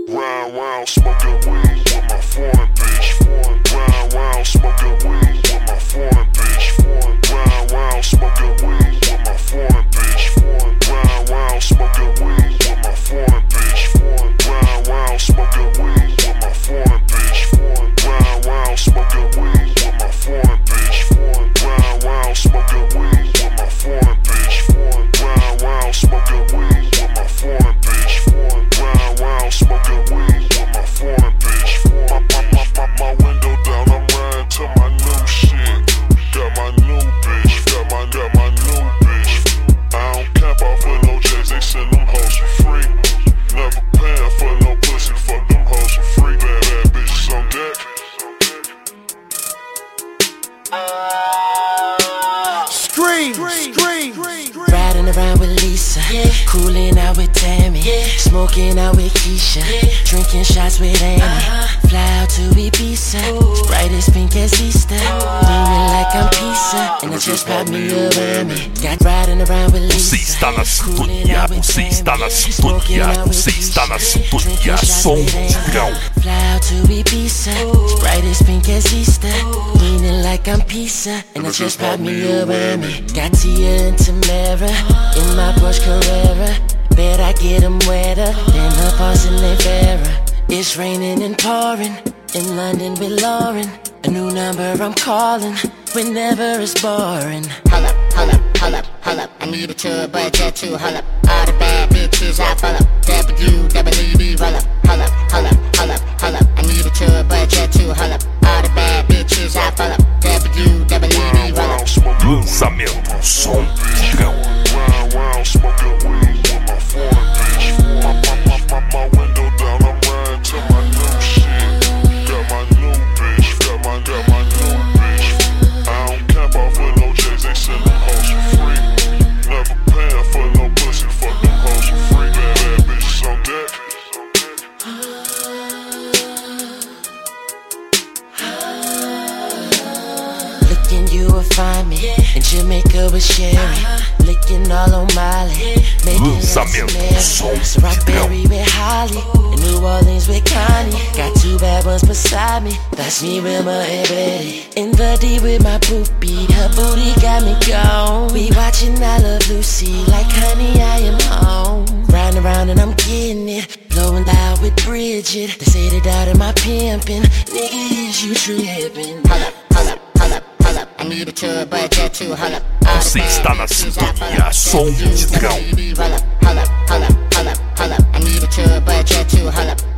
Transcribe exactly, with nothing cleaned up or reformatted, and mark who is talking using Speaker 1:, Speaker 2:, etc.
Speaker 1: Round round smoking weed with my foreign bitch. Round round smoking weed with my foreign bitch. Round round smoking weed with my foreign bitch. Round round smoking weed with my foreign bitch. Round round smoking weed with my foreign bitch. Round round smoking weed with my foreign bitch. Round round smoking weed with my foreign bitch. Round round smoking weed with my foreign bitch. Round round smoking weed with my foreign bitch. My, my, my, my, my window down, I'm riding to my new shit. Got my new bitch, got my, got my new bitch. I don't cap off for no J's, they send them hoes for free. Never paying for no pussy, fuck them hoes for free. Bad, bad bitches on deck.
Speaker 2: Scream, scream, scream.
Speaker 3: Riding around with Lisa, yeah. Cooling out with Tammy, yeah. Smoking out with Keisha, yeah. Drinking shots with Annie, uh-huh. Fly out to Ibiza, ooh. Bright as pink as Easter, leaning like I'm pizza, and I just popped me a whammy. Got riding around with Lisa.
Speaker 4: Você está na sintonia, você está na sintonia, você está na sintonia, som Tigrão.
Speaker 3: Fly out to Ibiza, bright as pink as Easter, leaning like I'm pizza, and I just popped me a whammy. Got Tia and Tamara in my Porsche Carrera. Bet I get them wetter than a porcelain Farrah. It's raining and pouring in London with Lauren. A new number I'm calling whenever it's boring.
Speaker 5: Hold up, hold up, hold up, hold up. I need a tour budget too, hold up. All the bad bitches I follow. W, W, D, roll up. Hold up, hold up, hold up, hold up. I need a tour budget too, hold up. All the bad bitches I follow. W, W, D, roll up.
Speaker 4: Lançamento, som Tigrão.
Speaker 1: Round round smoking weed with my foreign bitch. My, my, my, my, my window down, I'm riding to my new shit. Got my new bitch, got my, got my new bitch. I don't cap off for no J's, they send them hoes for free. Never paying for no pussy, fuck them hoes for free. Bad, bad bitches on deck.
Speaker 3: Looking, you will find me in Jamaica with Sherry, licking all on Molly, making
Speaker 4: Lançamento, som
Speaker 3: so Rockberry with Holly, in New Orleans with Connie. Got two bad ones beside me, that's me, Wilma and Betty. In the D with my poopy, her booty got me gone. We watching I Love Lucy, like honey I am home. Riding around and I'm getting it, blowing loud with Bridget. They say they doubted my pimpin', nigga is you trippin'.
Speaker 5: Hold up, hold up, hold up, hold up. I need a tour budget too, hold up.
Speaker 4: Você está na sintonia, som Tigrão.
Speaker 5: Roll up, hold up, hold up, hold up, hold up. I need a tour budget too, hold up.